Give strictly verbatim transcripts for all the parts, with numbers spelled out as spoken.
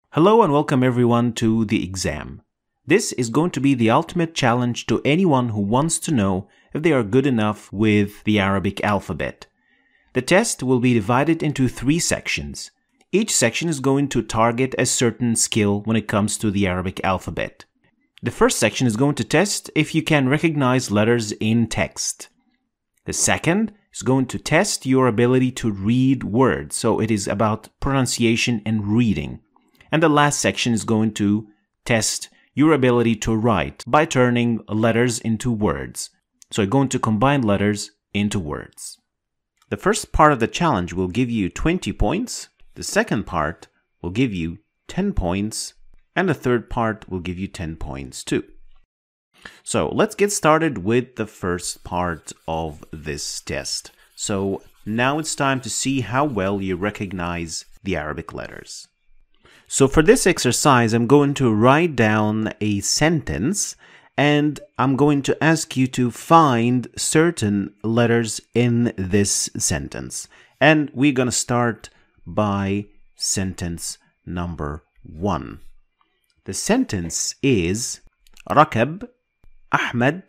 Hello and welcome everyone to the exam. This is going to be the ultimate challenge to anyone who wants to know if they are good enough with the Arabic alphabet. The test will be divided into three sections. Each section is going to target a certain skill when it comes to the Arabic alphabet. The first section is going to test if you can recognize letters in text. The second is going to test your ability to read words, so it is about pronunciation and reading. And the last section is going to test your ability to write by turning letters into words. So you're going to combine letters into words. The first part of the challenge will give you twenty points. The second part will give you ten points. And the third part will give you ten points too. So let's get started with the first part of this test. So now it's time to see how well you recognize the Arabic letters. So for this exercise, I'm going to write down a sentence and I'm going to ask you to find certain letters in this sentence. And we're going to start by sentence number one. The sentence is ركب أحمد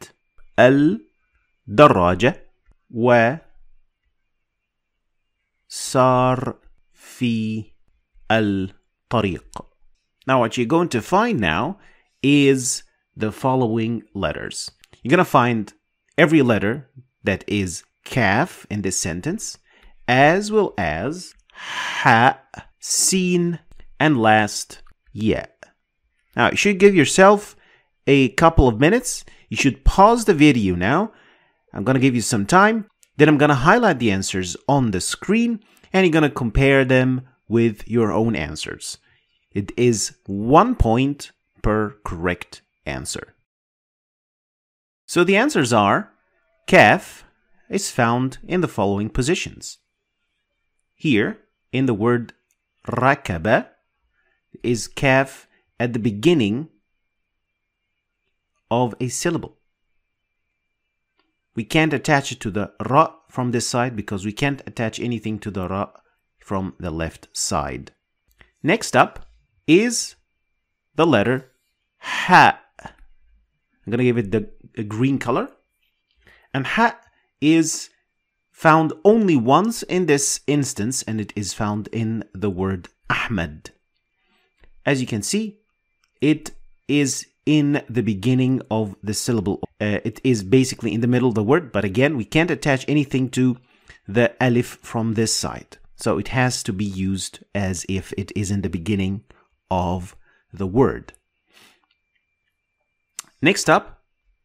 الدراجة وسار في الطريق. Now what you're going to find now is the following letters. You're going to find every letter that is kaf in this sentence, as well as ha, sin, and last ya. Now you should give yourself a couple of minutes. You should pause the video now. I'm going to give you some time. Then I'm going to highlight the answers on the screen and you're going to compare them with your own answers. It is one point per correct answer. So the answers are, kaf is found in the following positions. Here, in the word rakaba, is kaf at the beginning of a syllable. We can't attach it to the ra from this side because we can't attach anything to the ra from the left side. Next up is the letter ha. I'm going to give it the a green color. And ha is found only once in this instance, and it is found in the word Ahmed. As you can see, it is in the beginning of the syllable. Uh, it is basically in the middle of the word, but again, we can't attach anything to the alif from this side. So it has to be used as if it is in the beginning of the word. Next up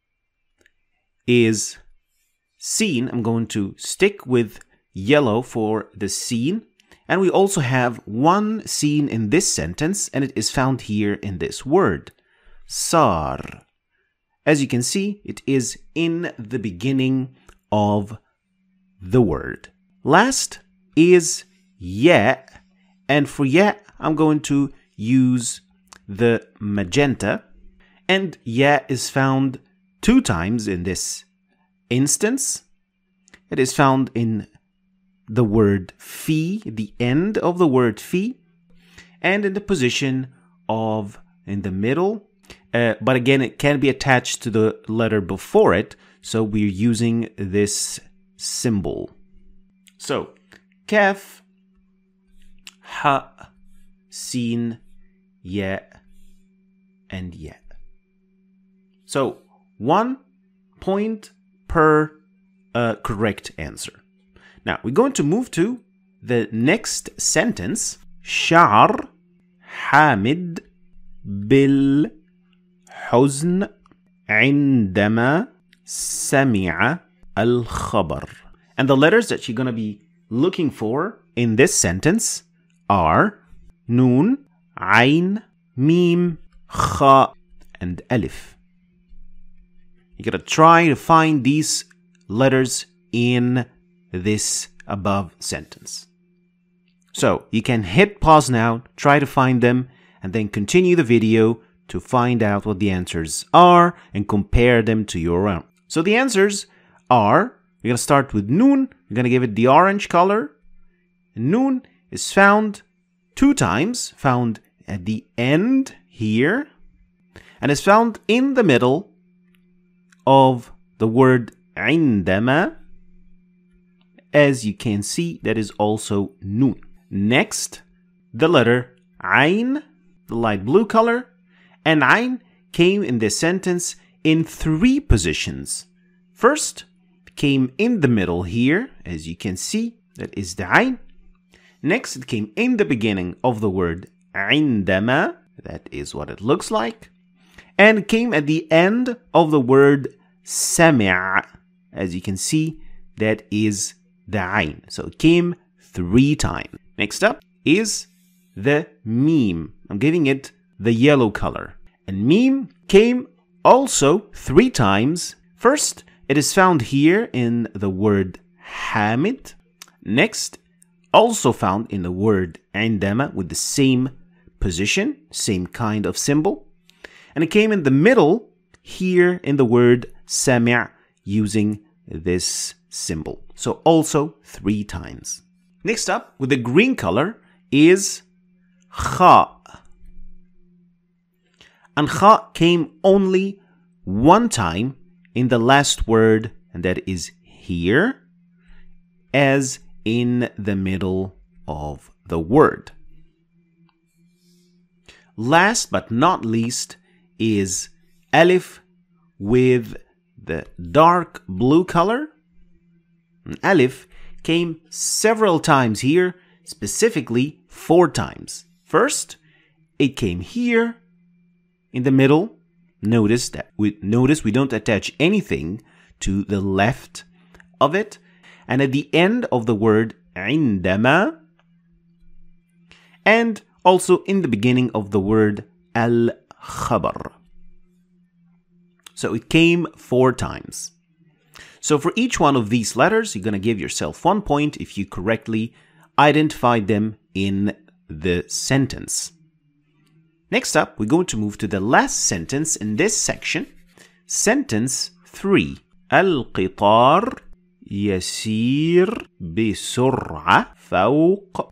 is sin. I'm going to stick with yellow for the sin. And we also have one sin in this sentence, and it is found here in this word, sar. As you can see, it is in the beginning of the word. Last is ya, and for ya I'm going to use the magenta, and ya is found two times in this instance. It is found in the word fi, the end of the word fi, and in the position of in the middle, uh, but again it can be attached to the letter before it, so we're using this symbol. So kaf, ha, sin, ya, and ya. So one point per uh, correct answer. Now we're going to move to the next sentence. شعر حامد بالحزن عندما سمع الخبر. And the letters that you're going to be looking for in this sentence are Nun, Ain, Mim, Kha, and Alif. You're going to try to find these letters in this above sentence. So you can hit pause now, try to find them, and then continue the video to find out what the answers are and compare them to your own. So the answers are, we're going to start with Nun. We're going to give it the orange color. Nun is found two times, found at the end here, and is found in the middle of the word عندما. As you can see, that is also nun. Next, the letter عين, the light blue color, and عين came in this sentence in three positions. First, it came in the middle here, as you can see, that is the عين. Next, it came in the beginning of the word عندما, that is what it looks like, and it came at the end of the word سمع, as you can see, that is the عين. So it came three times. Next up is the meme. I'm giving it the yellow color. And meme came also three times. First, it is found here in the word حامد. Next, also found in the word عندما with the same position, same kind of symbol. And it came in the middle here in the word سمع using this symbol. So also three times. Next up, with the green color, is خاء. And خاء came only one time in the last word, and that is here, as in the middle of the word. Last but not least is alif with the dark blue color. And alif came several times here, specifically four times. First, it came here in the middle. Notice that we notice we don't attach anything to the left of it, and at the end of the word عندما, and also in the beginning of the word al-khabar. So it came four times. So for each one of these letters, you're going to give yourself one point if you correctly identified them in the sentence. Next up, we're going to move to the last sentence in this section. Sentence three. القطار يسير بسرعة فوق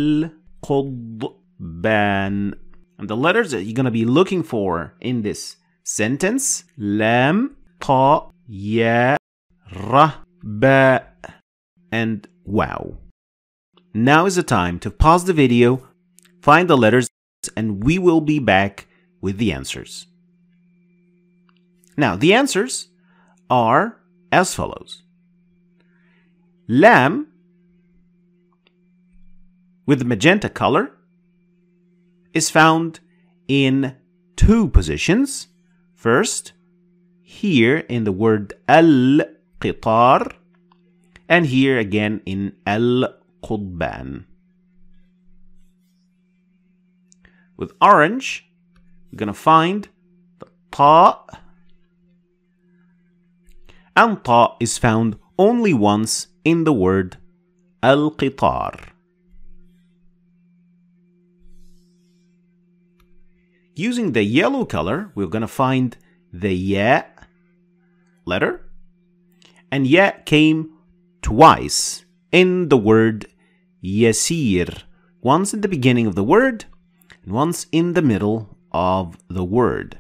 القضبان. And the letters that you're going to be looking for in this sentence: لام, طاء, ياء, ra, ba, and wow. Now is the time to pause the video, find the letters, and we will be back with the answers. Now, the answers are as follows. Lam, with the magenta color, is found in two positions. First, here in the word al-qitar, and here again in al-qudban. With orange, we're going to find the ta, and ta is found only once in the word al-qitar. Using the yellow color, we're going to find the ya letter, and ya came twice in the word yasir, once in the beginning of the word and once in the middle of the word.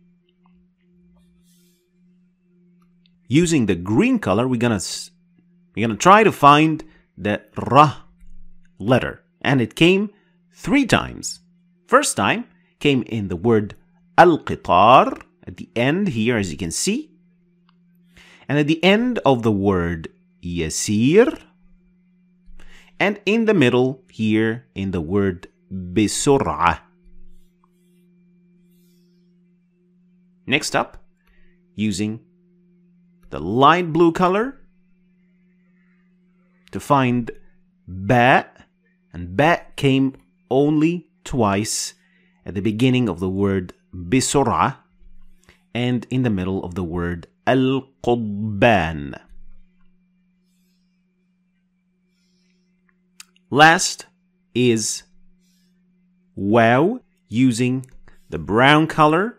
Using the green color, we're gonna we're gonna try to find the ra letter, and it came three times. First time came in the word al-qitar at the end here, as you can see, and at the end of the word yasir, and in the middle here in the word bisur'a. Next up, using the light blue color to find ba, and ba came only twice at the beginning of the word bisur'a and in the middle of the word al-qudban. Last is wow, using the brown color,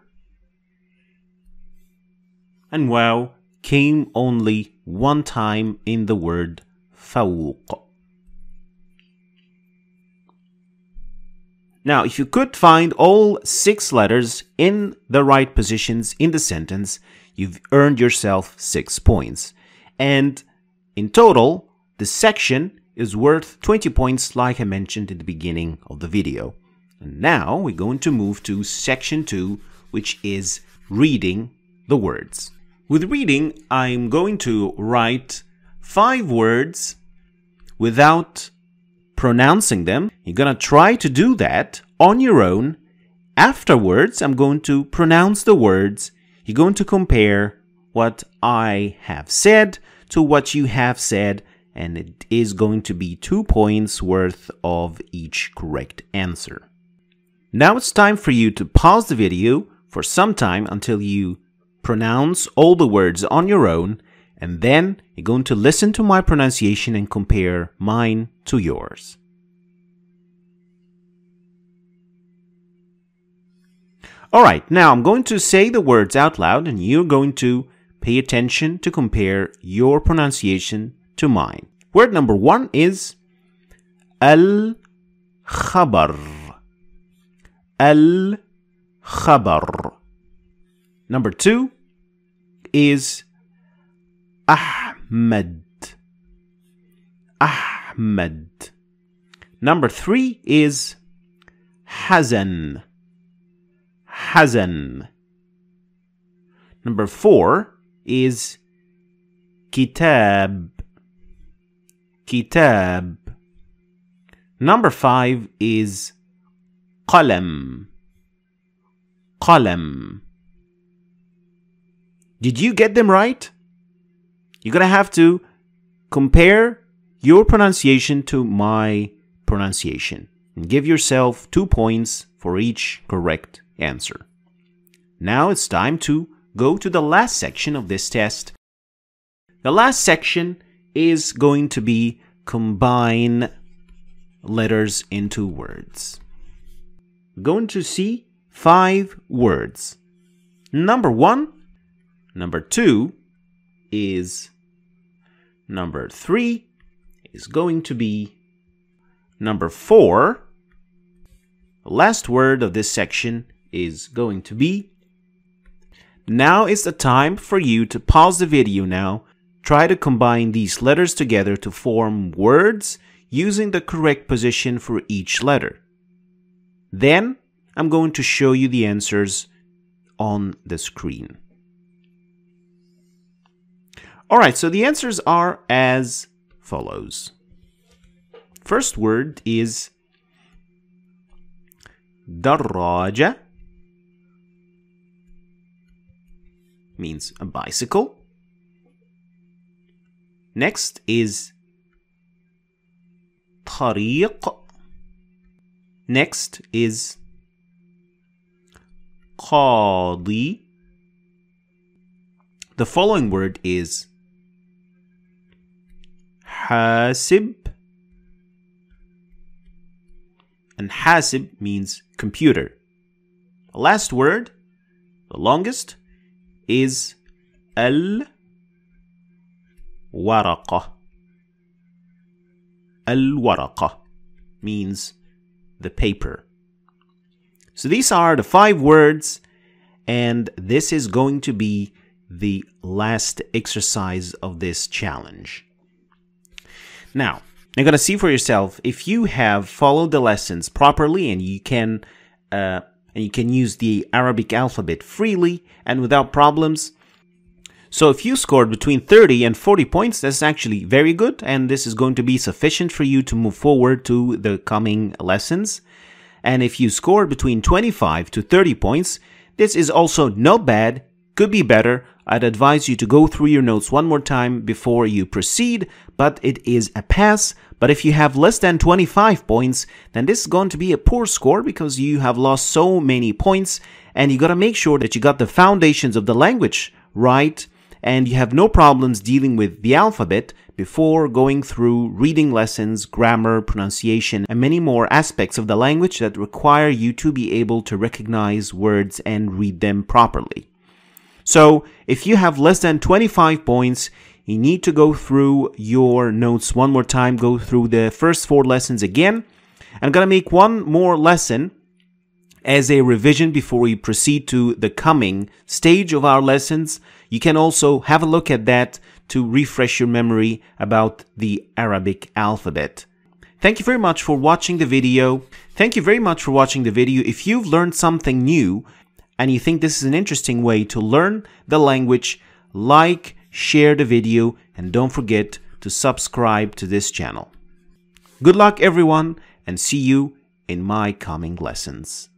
and wow came only one time in the word fawq. Now, if you could find all six letters in the right positions in the sentence, you've earned yourself six points. And in total, the section is worth twenty points, like I mentioned at the beginning of the video. And now we're going to move to section two, which is reading the words. With reading, I'm going to write five words without pronouncing them. You're going to try to do that on your own. Afterwards, I'm going to pronounce the words. You're going to compare what I have said to what you have said, and it is going to be two points worth of each correct answer. Now it's time for you to pause the video for some time until you pronounce all the words on your own, and then you're going to listen to my pronunciation and compare mine to yours. Alright, now I'm going to say the words out loud and you're going to pay attention to compare your pronunciation to mine. Word number one is Al-Khabar. Al-Khabar. Number two is Ahmed. Ahmed. Number three is Hazan. Hazan. Number four is Kitab. Kitab. Number five is Qalam. Qalam. Did you get them right? You're going to have to compare your pronunciation to my pronunciation and give yourself two points for each correct answer. Now it's time to go to the last section of this test. The last section is going to be combine letters into words. We're going to see five words. Number one, number two is number three is going to be number four. The last word of this section is going to be. Now is the time for you to pause the video now. Try to combine these letters together to form words using the correct position for each letter. Then I'm going to show you the answers on the screen. Alright, so the answers are as follows. First word is Darraja. Means a bicycle. Next is Tariq. Next is Qadi. The following word is Hasib. And Hasib means computer. The last word, the longest, is Al-Waraqa. Al-Waraqa means the paper. So these are the five words, and this is going to be the last exercise of this challenge. Now, you're going to see for yourself if you have followed the lessons properly and you can uh, and you can use the Arabic alphabet freely and without problems. So if you scored between thirty and forty points, that's actually very good, and this is going to be sufficient for you to move forward to the coming lessons. And if you scored between twenty-five to thirty points, this is also not bad, could be better. I'd advise you to go through your notes one more time before you proceed, but it is a pass. But if you have less than twenty-five points, then this is going to be a poor score because you have lost so many points, and you got to make sure that you got the foundations of the language right, and you have no problems dealing with the alphabet before going through reading lessons, grammar, pronunciation, and many more aspects of the language that require you to be able to recognize words and read them properly. So, if you have less than twenty-five points, you need to go through your notes one more time, go through the first four lessons again, I'm gonna make one more lesson as a revision before we proceed to the coming stage of our lessons. You can also have a look at that to refresh your memory about the Arabic alphabet. Thank you very much for watching the video. Thank you very much for watching the video. If you've learned something new and you think this is an interesting way to learn the language, like, share the video, and don't forget to subscribe to this channel. Good luck everyone, and see you in my coming lessons.